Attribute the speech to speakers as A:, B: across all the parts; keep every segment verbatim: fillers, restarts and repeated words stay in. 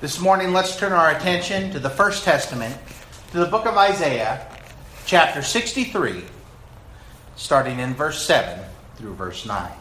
A: This morning, let's turn our attention to the First Testament, to the book of Isaiah, chapter sixty-three, starting in verse seven through verse nine.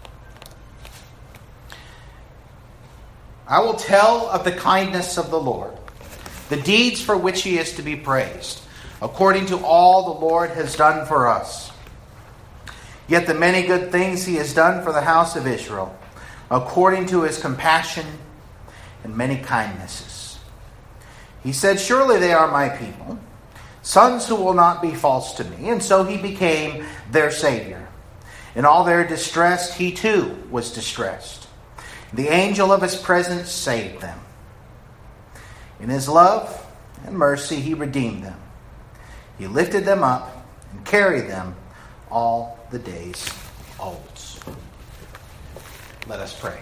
A: I will tell of the kindness of the Lord, the deeds for which he is to be praised, according to all the Lord has done for us. Yet the many good things he has done for the house of Israel, according to his compassion and many kindnesses. He said, surely they are my people, sons who will not be false to me. And so he became their Savior. In all their distress, he too was distressed. The angel of his presence saved them. In his love and mercy, he redeemed them. He lifted them up and carried them all the days old. Let us pray.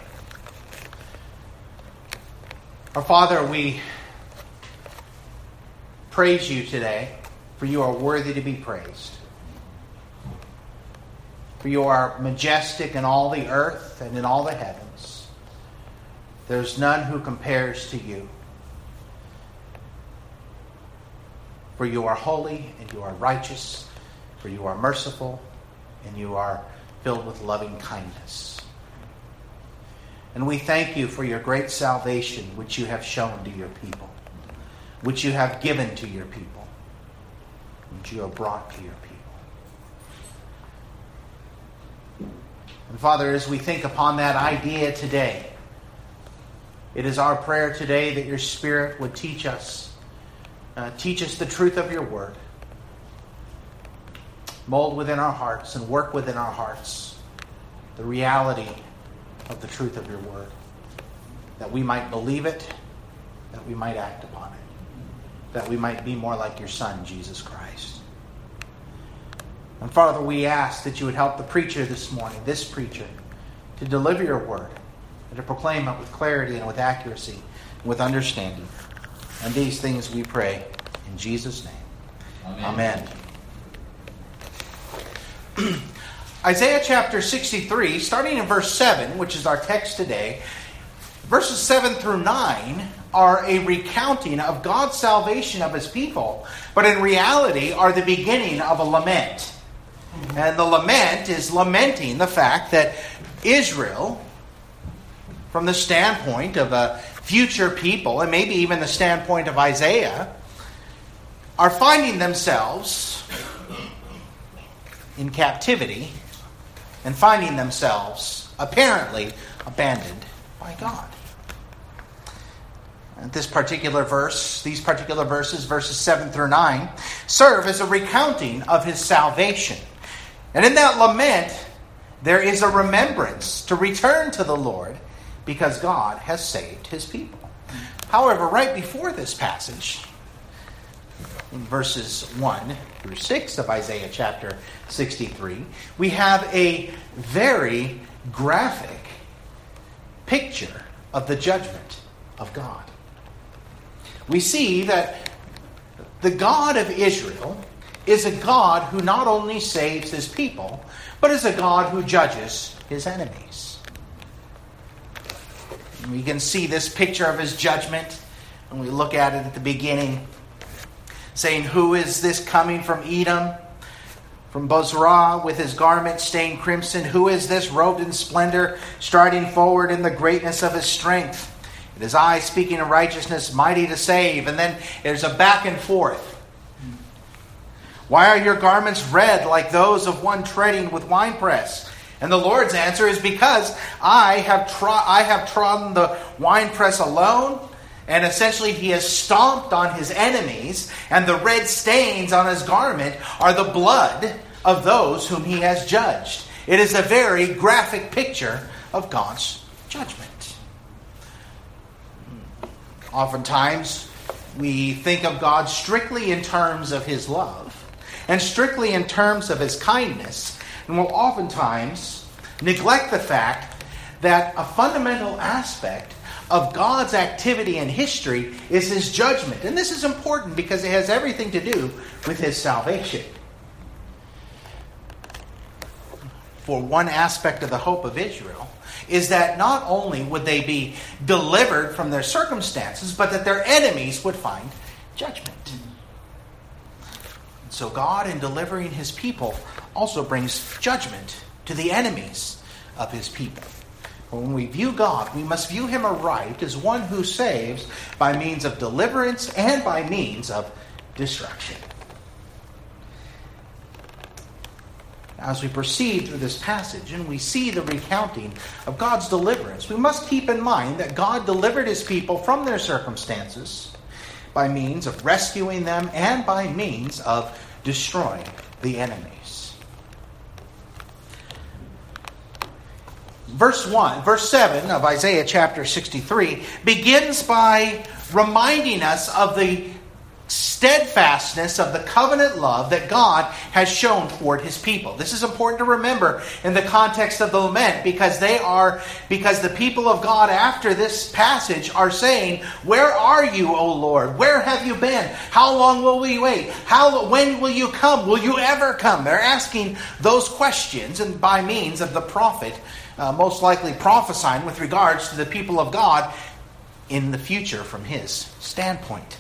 A: Our Father, we praise you today, for you are worthy to be praised. For you are majestic in all the earth and in all the heavens. There's none who compares to you. For you are holy and you are righteous, for you are merciful and you are filled with loving kindness. And we thank you for your great salvation which you have shown to your people, which you have given to your people, which you have brought to your people. And Father, as we think upon that idea today, it is our prayer today that your Spirit would teach us, uh, teach us the truth of your word, mold within our hearts and work within our hearts the reality of the truth of your word, that we might believe it, that we might act upon it, that we might be more like your Son, Jesus Christ. And Father, we ask that you would help the preacher this morning, this preacher, to deliver your word and to proclaim it with clarity and with accuracy and with understanding. And these things we pray in Jesus' name. Amen. Amen. Isaiah chapter sixty-three, starting in verse seven, which is our text today, verses seven through nine are a recounting of God's salvation of his people, but in reality are the beginning of a lament. And the lament is lamenting the fact that Israel, from the standpoint of a future people, and maybe even the standpoint of Isaiah, are finding themselves in captivity and finding themselves apparently abandoned by God. And this particular verse, these particular verses, verses seven through nine, serve as a recounting of his salvation. And in that lament, there is a remembrance to return to the Lord because God has saved his people. However, right before this passage, in verses one through six of Isaiah chapter sixty-three, we have a very graphic picture of the judgment of God. We see that the God of Israel is a God who not only saves his people, but is a God who judges his enemies. And we can see this picture of his judgment when we look at it at the beginning, saying, who is this coming from Edom, from Bozrah, with his garment stained crimson? Who is this robed in splendor, striding forward in the greatness of his strength? It is I speaking in righteousness, mighty to save. And then there's a back and forth. Why are your garments red like those of one treading with winepress? And the Lord's answer is because I have tro- I have trodden the winepress alone. And essentially he has stomped on his enemies, and the red stains on his garment are the blood of those whom he has judged. It is a very graphic picture of God's judgment. Oftentimes, we think of God strictly in terms of his love, and strictly in terms of his kindness, and will oftentimes neglect the fact that a fundamental aspect of God's activity in history is his judgment. And this is important because it has everything to do with his salvation. For one aspect of the hope of Israel is that not only would they be delivered from their circumstances, but that their enemies would find judgment. So God, in delivering his people, also brings judgment to the enemies of his people. When we view God, we must view him aright as one who saves by means of deliverance and by means of destruction. As we proceed through this passage and we see the recounting of God's deliverance, we must keep in mind that God delivered his people from their circumstances by means of rescuing them and by means of destroying the enemies. Verse one, verse seven of Isaiah chapter sixty-three begins by reminding us of the steadfastness of the covenant love that God has shown toward his people. This is important to remember in the context of the lament, because they are because the people of God after this passage are saying, "Where are you, O Lord? Where have you been? How long will we wait? How when will you come? Will you ever come?" They're asking those questions, and by means of the prophet uh, most likely prophesying with regards to the people of God in the future from his standpoint.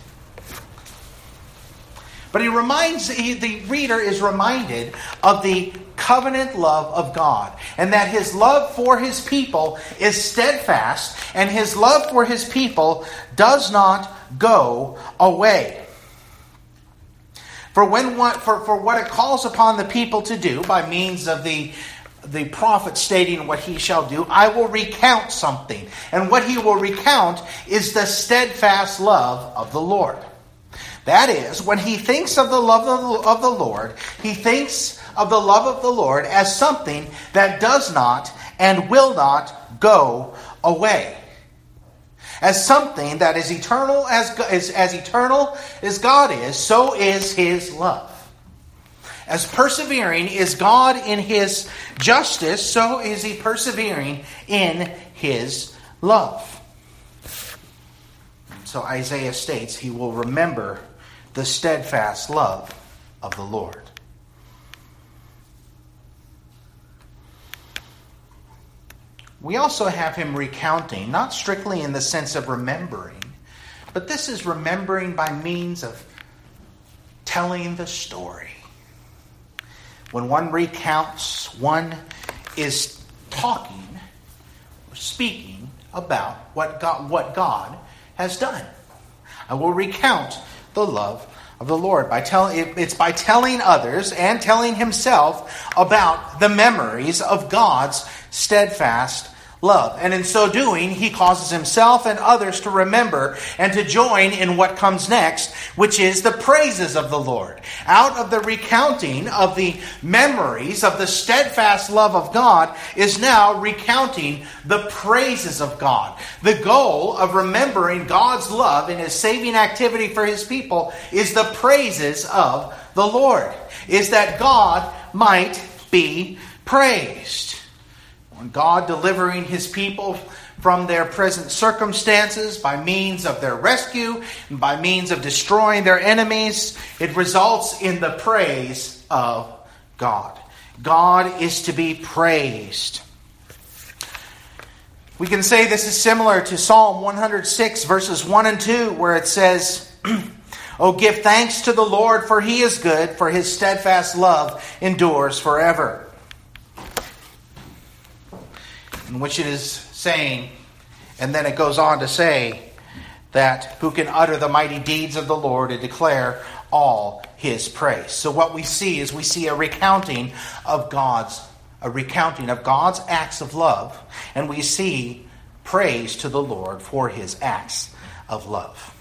A: But he reminds, he, the reader is reminded of the covenant love of God, and that his love for his people is steadfast, and his love for his people does not go away. For when what, for, for what it calls upon the people to do by means of the the prophet stating what he shall do, I will recount something. And what he will recount is the steadfast love of the Lord. That is, when he thinks of the love of the Lord, he thinks of the love of the Lord as something that does not and will not go away. As something that is eternal as, as, as eternal as God is, so is his love. As persevering is God in his justice, so is he persevering in his love. So Isaiah states he will remember the steadfast love of the Lord. We also have him recounting, not strictly in the sense of remembering, but this is remembering by means of telling the story. When one recounts, one is talking or speaking about what God, what God has done. I will recount the love of the Lord. By telling, it's by telling others and telling himself about the memories of God's steadfast love. And in so doing, he causes himself and others to remember and to join in what comes next, which is the praises of the Lord. Out of the recounting of the memories of the steadfast love of God is now recounting the praises of God. The goal of remembering God's love in his saving activity for his people is the praises of the Lord, is that God might be praised. God delivering his people from their present circumstances by means of their rescue and by means of destroying their enemies, it results in the praise of God. God is to be praised. We can say this is similar to Psalm one hundred six verses one and two, where it says, "Oh, give thanks to the Lord, for he is good, for his steadfast love endures forever." In which it is saying, and then it goes on to say, that who can utter the mighty deeds of the Lord and declare all his praise. So what we see is we see a recounting of God's, a recounting of God's acts of love, and we see praise to the Lord for his acts of love.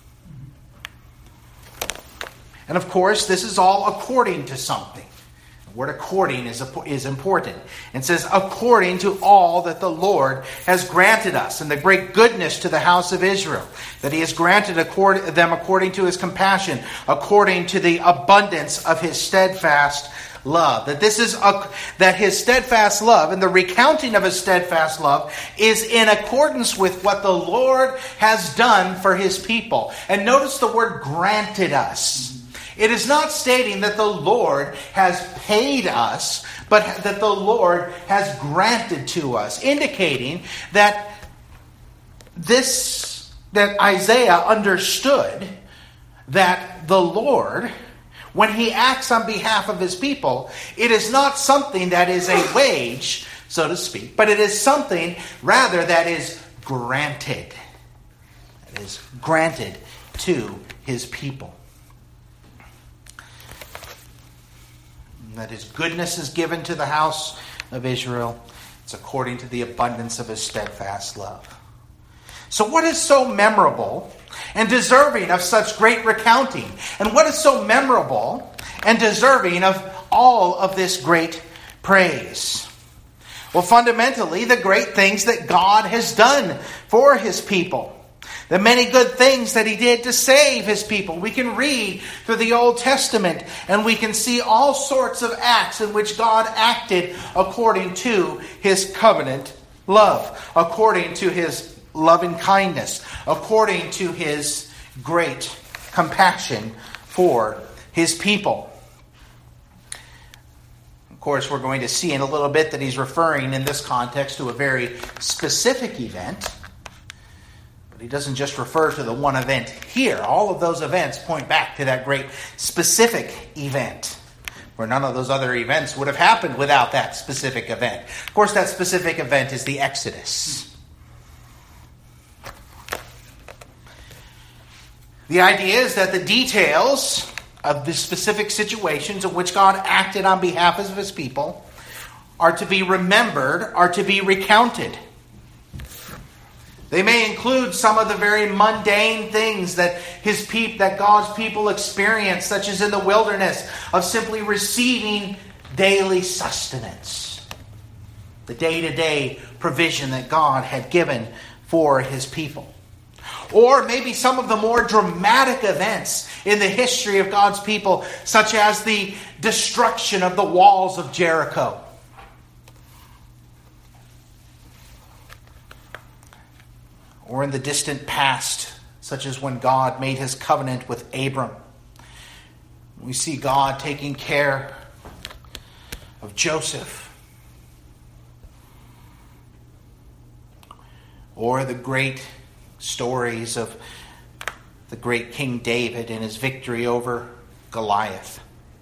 A: And of course, this is all according to something. The word according is, is important. It says, according to all that the Lord has granted us, and the great goodness to the house of Israel, that he has granted accord, them according to his compassion, according to the abundance of his steadfast love. That this is a, that his steadfast love and the recounting of his steadfast love is in accordance with what the Lord has done for his people. And notice the word granted us. It is not stating that the Lord has paid us, but that the Lord has granted to us, indicating that this, that Isaiah understood that the Lord, when he acts on behalf of his people, it is not something that is a wage, so to speak, but it is something rather that is granted. It is granted to his people. That his goodness is given to the house of Israel. It's according to the abundance of his steadfast love. So what is so memorable and deserving of such great recounting? And what is so memorable and deserving of all of this great praise? Well, fundamentally, the great things that God has done for his people. The many good things that he did to save his people. We can read through the Old Testament and we can see all sorts of acts in which God acted according to his covenant love, according to his loving kindness, according to his great compassion for his people. Of course, we're going to see in a little bit that he's referring in this context to a very specific event. But he doesn't just refer to the one event here. All of those events point back to that great specific event, where none of those other events would have happened without that specific event. Of course, that specific event is the Exodus. The idea is that the details of the specific situations in which God acted on behalf of his people are to be remembered, are to be recounted. They may include some of the very mundane things that his peop- that God's people experience, such as in the wilderness, of simply receiving daily sustenance. The day-to-day provision that God had given for his people. Or maybe some of the more dramatic events in the history of God's people, such as the destruction of the walls of Jericho. Or in the distant past, such as when God made his covenant with Abram. We see God taking care of Joseph. Or the great stories of the great King David and his victory over Goliath.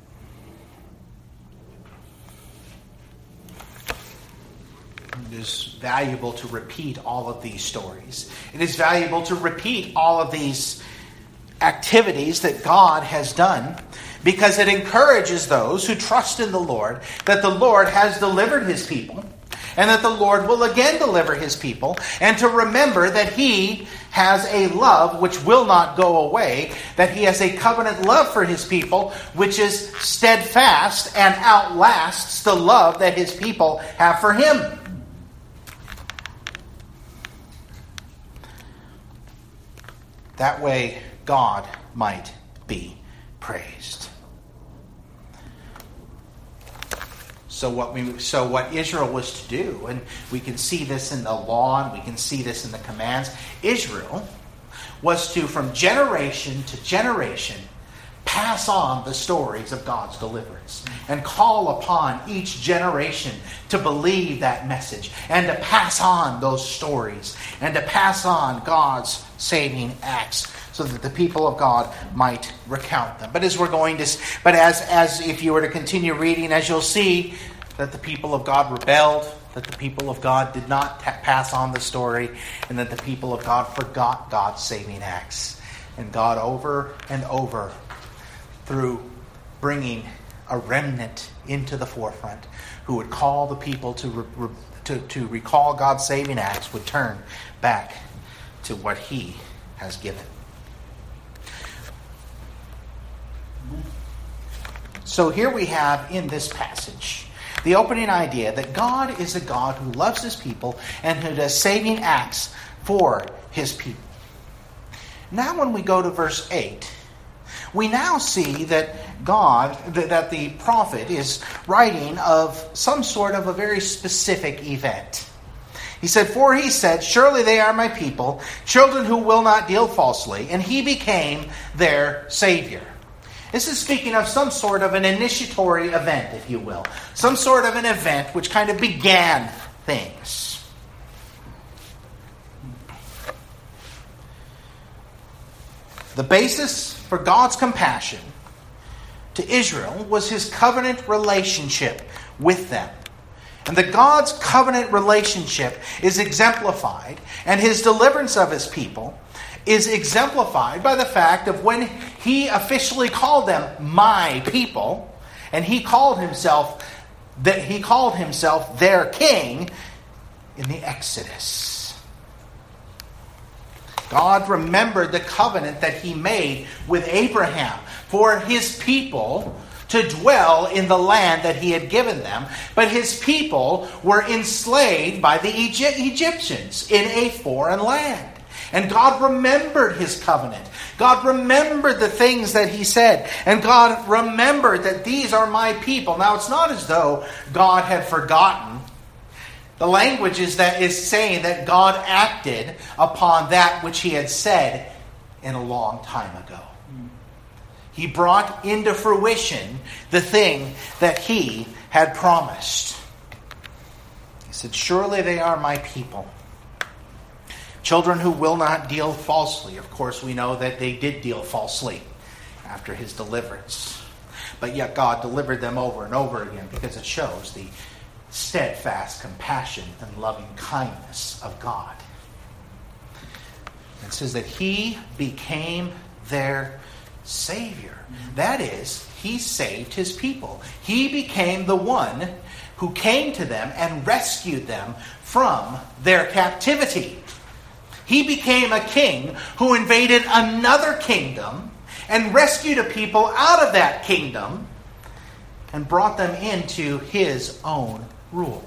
A: It is valuable to repeat all of these stories. It is valuable to repeat all of these activities that God has done, because it encourages those who trust in the Lord that the Lord has delivered his people and that the Lord will again deliver his people, and to remember that he has a love which will not go away, that he has a covenant love for his people which is steadfast and outlasts the love that his people have for him. That way, God might be praised. So what we, so what Israel was to do, and we can see this in the law, and we can see this in the commands. Israel was to, from generation to generation, pass on the stories of God's deliverance and call upon each generation to believe that message and to pass on those stories and to pass on God's saving acts so that the people of God might recount them. But as we're going to, but as as if you were to continue reading, as you'll see that the people of God rebelled, that the people of God did not ta- pass on the story, and that the people of God forgot God's saving acts. And God over and over, through bringing a remnant into the forefront who would call the people to, re, re, to, to recall God's saving acts, would turn back to what he has given. So here we have in this passage the opening idea that God is a God who loves his people and who does saving acts for his people. Now when we go to verse eight, we now see that God, that the prophet is writing of some sort of a very specific event. He said, "For he said, surely they are my people, children who will not deal falsely, and he became their Savior." This is speaking of some sort of an initiatory event, if you will. Some sort of an event which kind of began things. The basis for God's compassion to Israel was his covenant relationship with them. And that God's covenant relationship is exemplified, and his deliverance of his people is exemplified by the fact of when he officially called them my people, and he called himself that he called himself their king in the Exodus. God remembered the covenant that he made with Abraham for his people to dwell in the land that he had given them. But his people were enslaved by the Egyptians in a foreign land. And God remembered his covenant. God remembered the things that he said. And God remembered that these are my people. Now, it's not as though God had forgotten. The language is that is saying that God acted upon that which he had said in a long time ago. He brought into fruition the thing that he had promised. He said, surely they are my people. Children who will not deal falsely. Of course, we know that they did deal falsely after his deliverance. But yet God delivered them over and over again because it shows the steadfast compassion and loving kindness of God. It says that he became their Savior. That is, he saved his people. He became the one who came to them and rescued them from their captivity. He became a king who invaded another kingdom and rescued a people out of that kingdom and brought them into his own rule.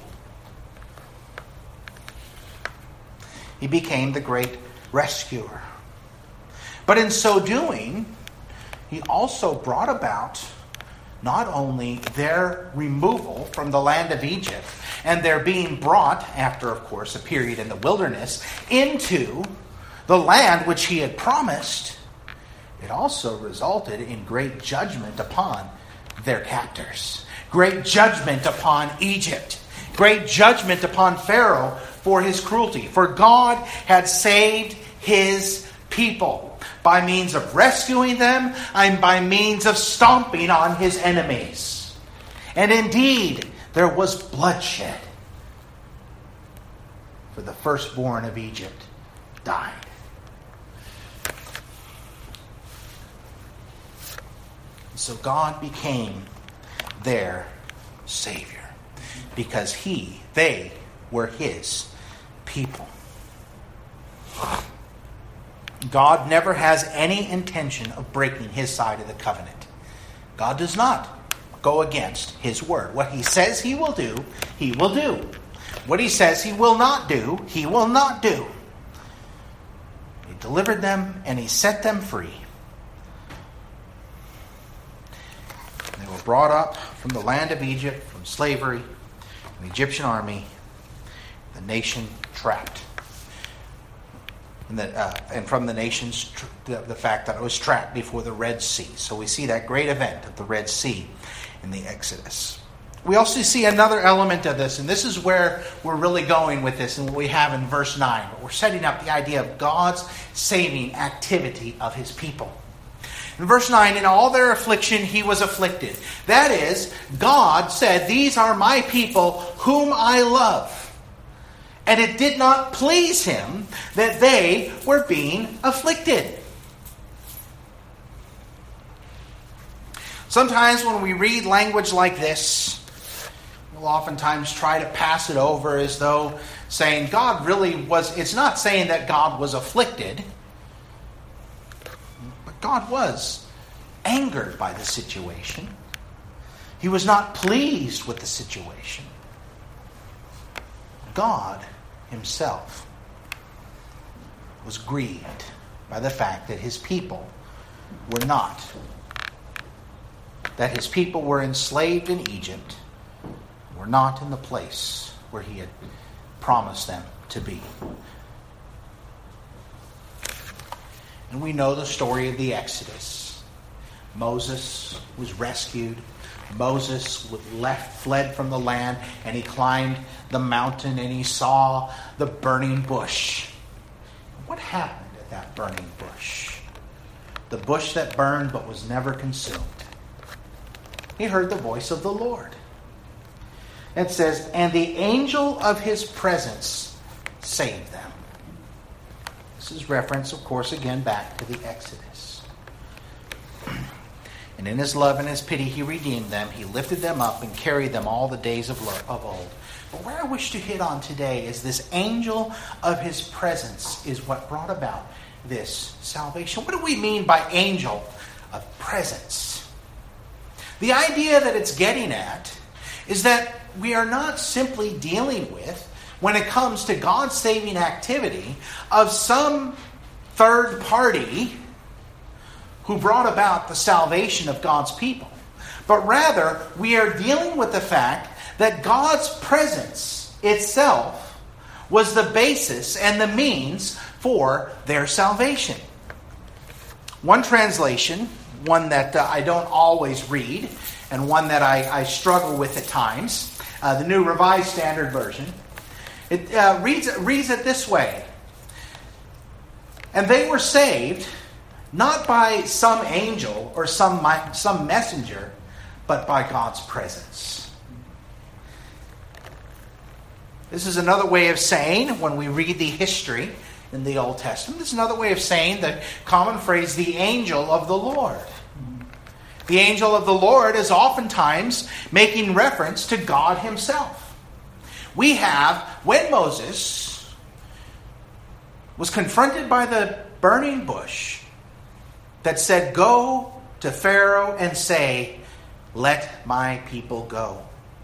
A: He became the great rescuer. But in so doing, he also brought about not only their removal from the land of Egypt and their being brought, after, of course, a period in the wilderness, into the land which he had promised, it also resulted in great judgment upon their captors. Great judgment upon Egypt. Great judgment upon Pharaoh for his cruelty. For God had saved his people by means of rescuing them and by means of stomping on his enemies. And indeed, there was bloodshed. For the firstborn of Egypt died. So God became their Savior because he, they were his people. God never has any intention of breaking his side of the covenant. God does not go against his word. What he says he will do, he will do. What he says he will not do, he will not do. He delivered them and he set them free. They were brought up from the land of Egypt, from slavery, from the Egyptian army, the nation trapped. And, that, uh, and from the nation's tr- the, the fact that it was trapped before the Red Sea. So we see that great event of the Red Sea in the Exodus. We also see another element of this, and this is where we're really going with this and what we have in verse nine. But we're setting up the idea of God's saving activity of his people. In verse nine, in all their affliction he was afflicted. That is, God said, these are my people whom I love. And it did not please him that they were being afflicted. Sometimes when we read language like this, we'll oftentimes try to pass it over as though saying God really was... It's not saying that God was afflicted, but God was angered by the situation. He was not pleased with the situation. God himself was grieved by the fact that his people were not. That his people were enslaved in Egypt, were not in the place where he had promised them to be. And we know the story of the Exodus. Moses was rescued. Moses left, fled from the land, and he climbed the mountain and he saw the burning bush. What happened at that burning bush? The bush that burned but was never consumed. He heard the voice of the Lord. It says, and the angel of his presence saved them. This is reference, of course, again back to the Exodus. And in his love and his pity, he redeemed them. He lifted them up and carried them all the days of, lo- of old. But where I wish to hit on today is this angel of his presence is what brought about this salvation. What do we mean by angel of presence? The idea that it's getting at is that we are not simply dealing with, when it comes to God's saving activity, of some third party who brought about the salvation of God's people. But rather, we are dealing with the fact that God's presence itself was the basis and the means for their salvation. One translation, one that uh, I don't always read, and one that I, I struggle with at times, uh, the New Revised Standard Version, it uh, reads, reads it this way. And they were saved not by some angel or some, some messenger, but by God's presence. This is another way of saying, when we read the history in the Old Testament, this is another way of saying the common phrase, the angel of the Lord. The angel of the Lord is oftentimes making reference to God himself. We have, when Moses was confronted by the burning bush that said, go to Pharaoh and say, let my people go.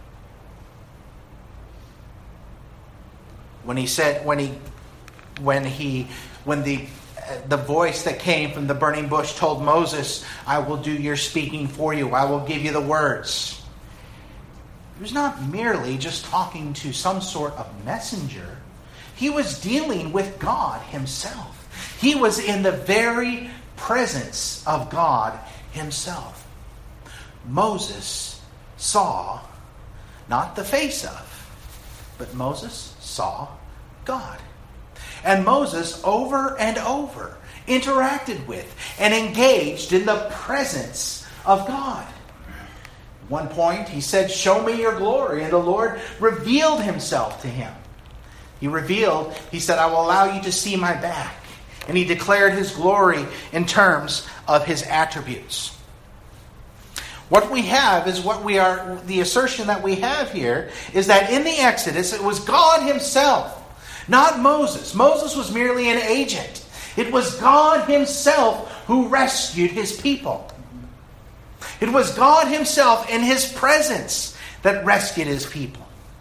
A: When he said, when he, when he, when the, the voice that came from the burning bush told Moses, I will do your speaking for you. I will give you the words. He was not merely just talking to some sort of messenger. He was dealing with God himself. He was in the very presence of God himself. Moses saw not the face of, but Moses saw God. And Moses over and over interacted with and engaged in the presence of God. At one point he said, show me your glory. And the Lord revealed himself to him. He revealed, he said, I will allow you to see my back. And he declared his glory in terms of his attributes. What we have is what we are, the assertion that we have here is that in the Exodus it was God himself, not Moses. Moses was merely an agent. It was God himself who rescued his people. It was God himself in his presence that rescued his people.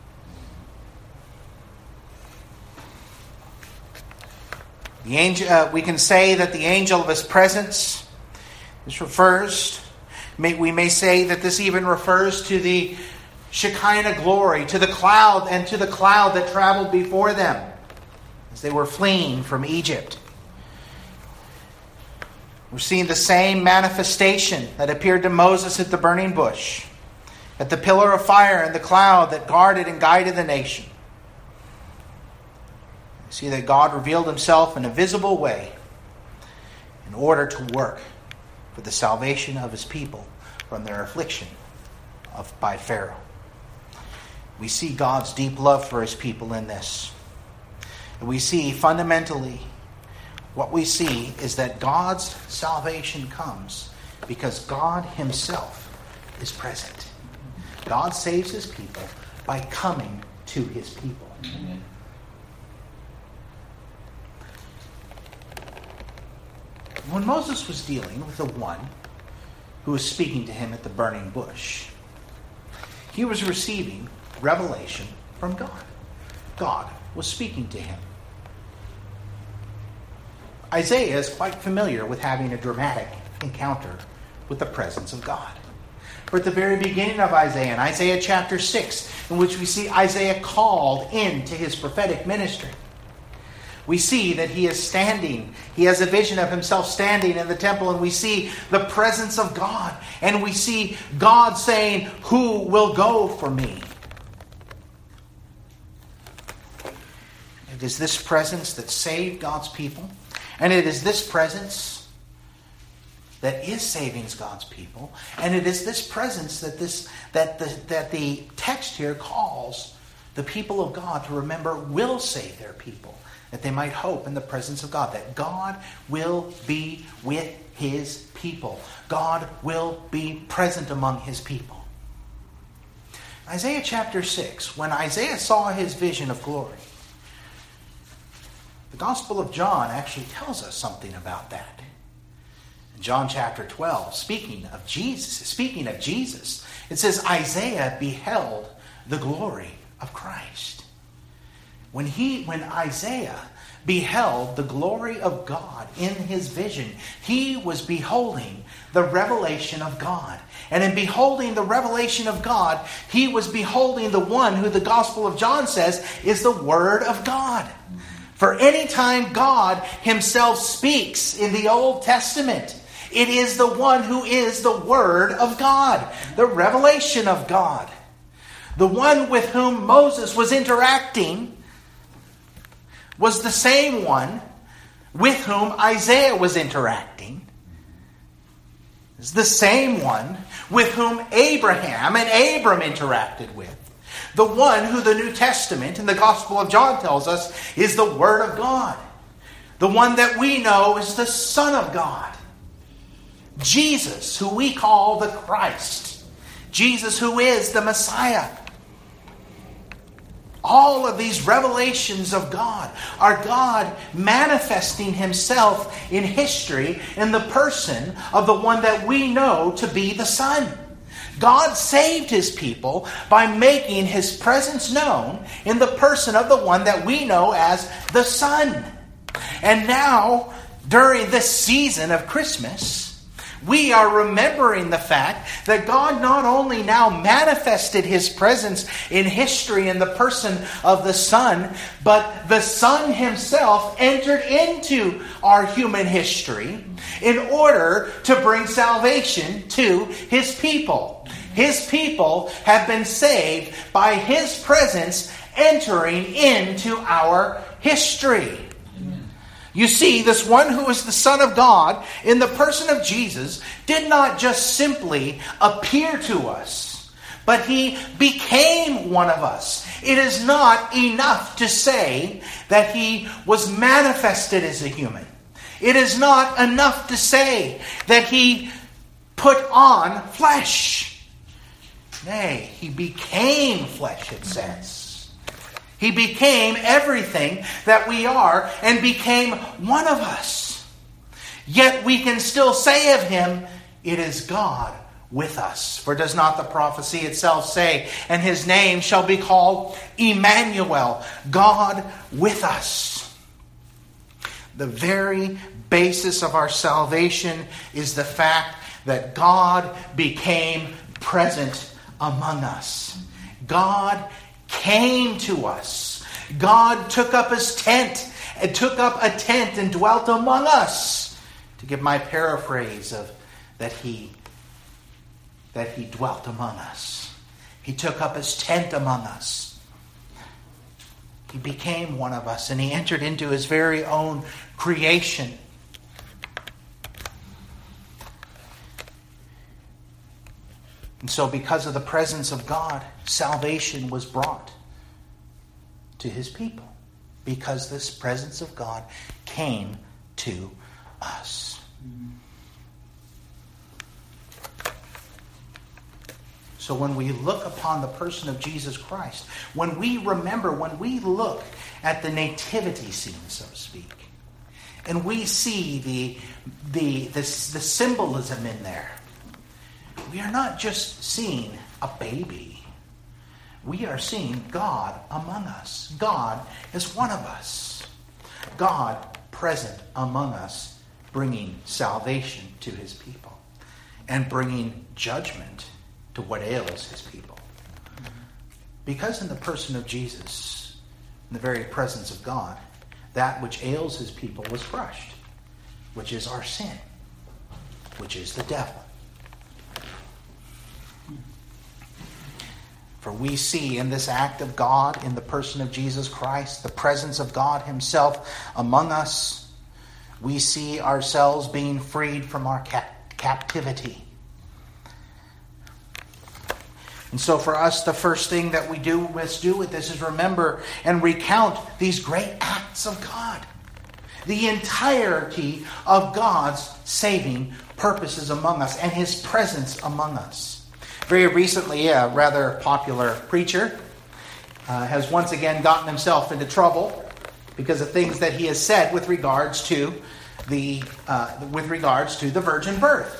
A: The angel, uh, we can say that the angel of his presence, this refers, may, we may say that this even refers to the Shekinah glory, to the cloud, and to the cloud that traveled before them as they were fleeing from Egypt. We're seeing the same manifestation that appeared to Moses at the burning bush, at the pillar of fire and the cloud that guarded and guided the nation. We see that God revealed himself in a visible way in order to work for the salvation of his people from their affliction of by Pharaoh. We see God's deep love for his people in this. And we see fundamentally, what we see is that God's salvation comes because God himself is present. God saves his people by coming to his people. Amen. When Moses was dealing with the one who was speaking to him at the burning bush, he was receiving revelation from God. God was speaking to him. Isaiah is quite familiar with having a dramatic encounter with the presence of God. We're at the very beginning of Isaiah, in Isaiah chapter six, in which we see Isaiah called into his prophetic ministry. we see that he is standing. He has a vision of himself standing in the temple, and we see the presence of God. And we see God saying, "Who will go for me?" It is this presence that saved God's people. And it is this presence that is saving God's people. And it is this presence that this that the, that the text here calls the people of God to remember will save their people, that they might hope in the presence of God, that God will be with his people. God will be present among his people. Isaiah chapter six, when Isaiah saw his vision of glory, the Gospel of John actually tells us something about that. In John chapter twelve, speaking of Jesus, speaking of Jesus, it says Isaiah beheld the glory of Christ. When he, when Isaiah beheld the glory of God in his vision, he was beholding the revelation of God. And in beholding the revelation of God, he was beholding the one who the Gospel of John says is the Word of God. For any time God himself speaks in the Old Testament, it is the one who is the Word of God, the revelation of God. The one with whom Moses was interacting was the same one with whom Isaiah was interacting. It's the same one with whom Abraham and Abram interacted with. The one who the New Testament and the Gospel of John tells us is the Word of God. The one that we know is the Son of God. Jesus, who we call the Christ. Jesus, who is the Messiah. All of these revelations of God are God manifesting himself in history in the person of the one that we know to be the Son. God saved his people by making his presence known in the person of the one that we know as the Son. And now, during this season of Christmas, we are remembering the fact that God not only now manifested his presence in history in the person of the Son, but the Son himself entered into our human history in order to bring salvation to his people. His people have been saved by his presence entering into our history. You see, this one who is the Son of God, in the person of Jesus, did not just simply appear to us, but he became one of us. It is not enough to say that he was manifested as a human. It is not enough to say that he put on flesh. Nay, he became flesh, it says. He became everything that we are and became one of us. Yet we can still say of him, it is God with us. For does not the prophecy itself say, and his name shall be called Emmanuel, God with us. The very basis of our salvation is the fact that God became present among us. God came to us. God took up his tent and took up a tent and dwelt among us. To give my paraphrase of that he that he dwelt among us. He took up his tent among us. He became one of us and he entered into his very own creation. And so because of the presence of God, salvation was brought to his people. Because this presence of God came to us. So when we look upon the person of Jesus Christ, when we remember, when we look at the nativity scene, so to speak, and we see the, the, the, the symbolism in there, we are not just seeing a baby. We are seeing God among us. God is one of us. God present among us, bringing salvation to his people and bringing judgment to what ails his people. Because in the person of Jesus, in the very presence of God, that which ails his people was crushed, which is our sin, which is the devil. For we see in this act of God, in the person of Jesus Christ, the presence of God himself among us. We see ourselves being freed from our cap- captivity. And so for us, the first thing that we do must do with this is remember and recount these great acts of God. The entirety of God's saving purposes among us and his presence among us. Very recently, a rather popular preacher uh, has once again gotten himself into trouble because of things that he has said with regards to the uh, with regards to the virgin birth.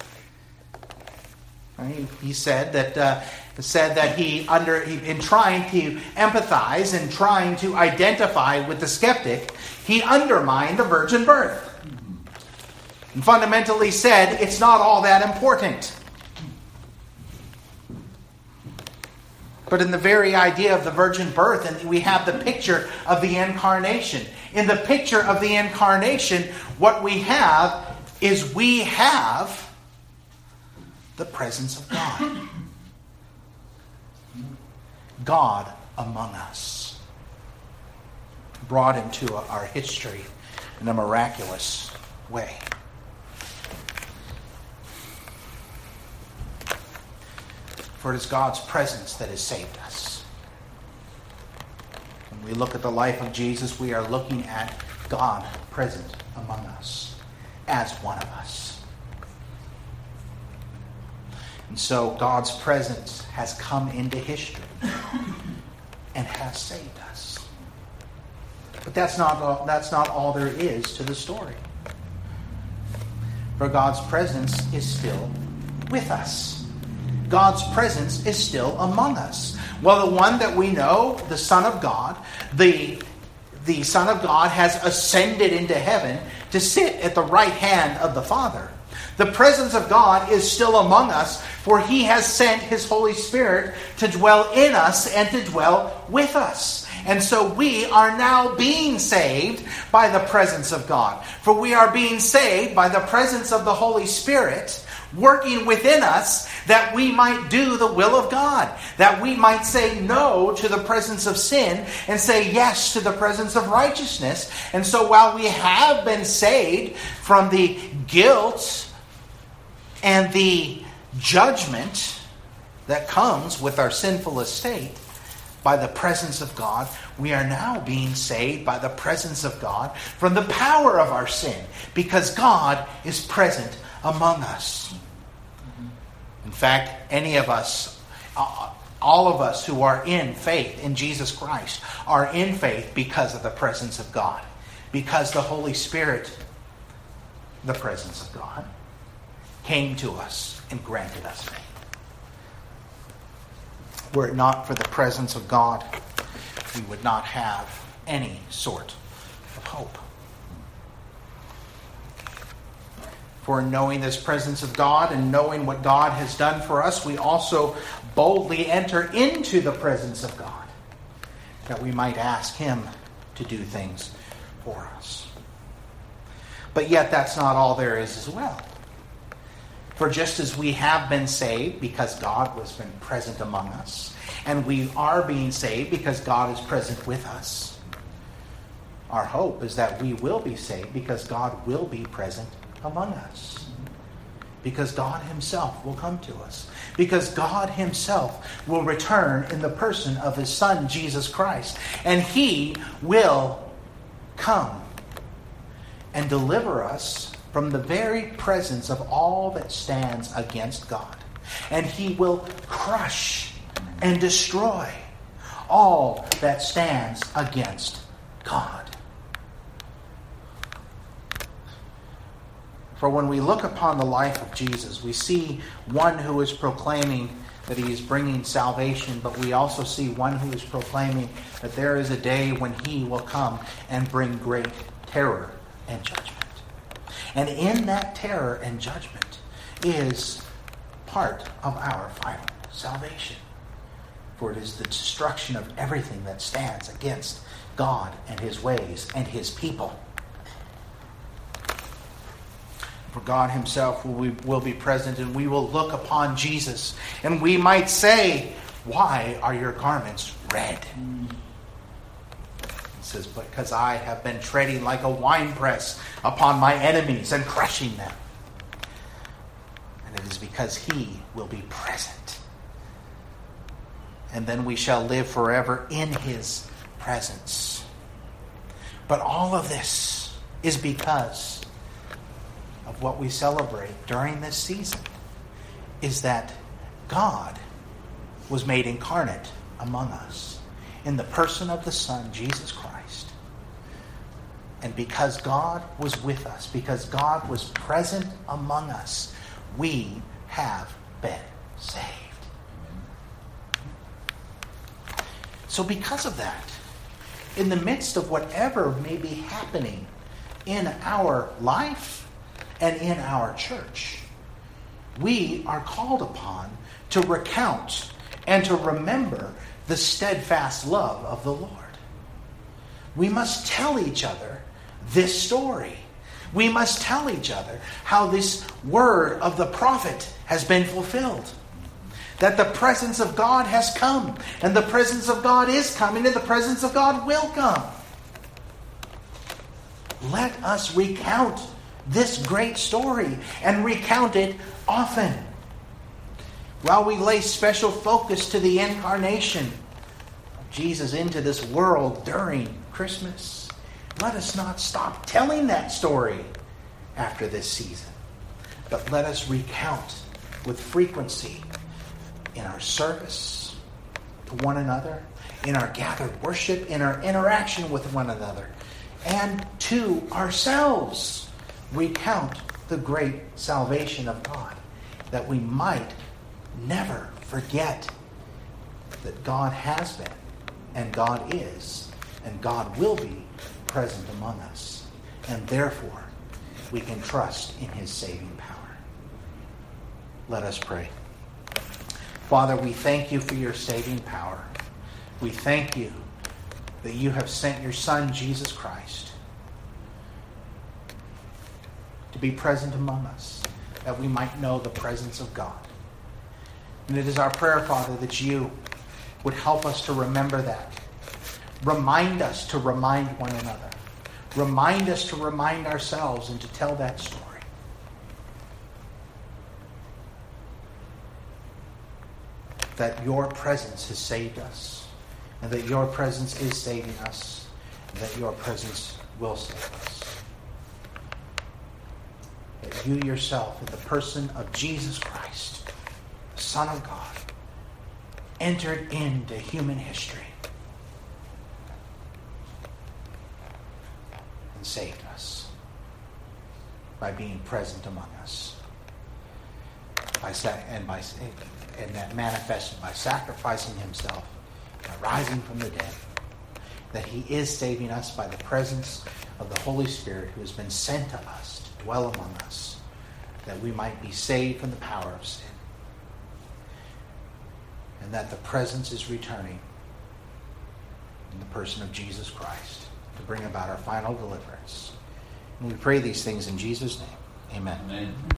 A: He, he said that uh, said that he under in trying to empathize and trying to identify with the skeptic, he undermined the virgin birth, and fundamentally said it's not all that important. But in the very idea of the virgin birth, and we have the picture of the incarnation. In the picture of the incarnation, what we have is we have the presence of God. God among us. Brought into our history in a miraculous way. For it is God's presence that has saved us. When we look at the life of Jesus, we are looking at God present among us as one of us. And so God's presence has come into history and has saved us. But that's not all, that's not all there is to the story. For God's presence is still with us. God's presence is still among us. Well, the one that we know, the Son of God, the, the Son of God has ascended into heaven to sit at the right hand of the Father. The presence of God is still among us, for he has sent his Holy Spirit to dwell in us and to dwell with us. And so we are now being saved by the presence of God. For we are being saved by the presence of the Holy Spirit working within us, that we might do the will of God, that we might say no to the presence of sin and say yes to the presence of righteousness. And so while we have been saved from the guilt and the judgment that comes with our sinful estate, by the presence of God, we are now being saved by the presence of God from the power of our sin, because God is present among us. In fact, any of us, all of us who are in faith in Jesus Christ, are in faith because of the presence of God. Because the Holy Spirit, the presence of God, came to us and granted us faith. Were it not for the presence of God, we would not have any sort of hope. For knowing this presence of God and knowing what God has done for us, we also boldly enter into the presence of God, that we might ask him to do things for us. But yet that's not all there is as well. For just as we have been saved because God has been present among us, and we are being saved because God is present with us, our hope is that we will be saved because God will be present among us. Because God himself will come to us. Because God himself will return in the person of his Son, Jesus Christ. And he will come and deliver us from the very presence of all that stands against God. And he will crush and destroy all that stands against God. For when we look upon the life of Jesus, we see one who is proclaiming that he is bringing salvation, but we also see one who is proclaiming that there is a day when he will come and bring great terror and judgment. And in that terror and judgment is part of our final salvation. For it is the destruction of everything that stands against God and his ways and his people. For God himself will be, will be present, and we will look upon Jesus, and we might say, why are your garments red? He says, because I have been treading like a winepress upon my enemies and crushing them. And it is because he will be present. And then we shall live forever in his presence. But all of this is because of what we celebrate during this season, is that God was made incarnate among us in the person of the Son, Jesus Christ. And because God was with us, because God was present among us, we have been saved. So because of that, in the midst of whatever may be happening in our life and in our church, we are called upon to recount and to remember the steadfast love of the Lord. We must tell each other this story. We must tell each other how this word of the prophet has been fulfilled. That the presence of God has come, and the presence of God is coming, and the presence of God will come. Let us recount this great story, and recount it often. While we lay special focus to the incarnation of Jesus into this world during Christmas, let us not stop telling that story after this season, but let us recount with frequency in our service to one another, in our gathered worship, in our interaction with one another, and to ourselves. Recount the great salvation of God, that we might never forget that God has been, and God is, and God will be present among us. And therefore, we can trust in his saving power. Let us pray. Father, we thank you for your saving power. We thank you that you have sent your Son, Jesus Christ, to be present among us, that we might know the presence of God. And it is our prayer, Father, that you would help us to remember that. Remind us to remind one another. Remind us to remind ourselves and to tell that story. That your presence has saved us, and that your presence is saving us, and that your presence will save us. That you yourself, in the person of Jesus Christ, the Son of God, entered into human history and saved us by being present among us, by and by and that manifested by sacrificing himself, by rising from the dead. That he is saving us by the presence of the Holy Spirit, who has been sent to us to dwell among us, that we might be saved from the power of sin. And that the presence is returning in the person of Jesus Christ to bring about our final deliverance. And we pray these things in Jesus' name. Amen. Amen.